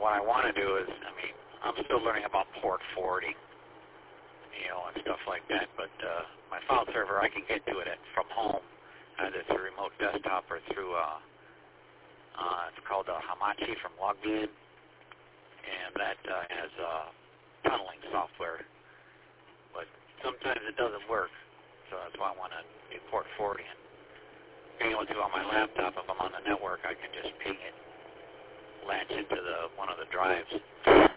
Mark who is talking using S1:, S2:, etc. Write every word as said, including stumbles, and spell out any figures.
S1: what I want to do is, I mean, I'm still learning about port forty, you know, and stuff like that. But uh, my file server, I can get to it at, from home, either through remote desktop or through, uh, uh, it's called uh, Hamachi from Logmein, and that uh, has uh, tunneling software. But sometimes it doesn't work, so that's why I want to do port forty. And being able to on my laptop, if I'm on the network, I can just ping it, latch into the one of the drives.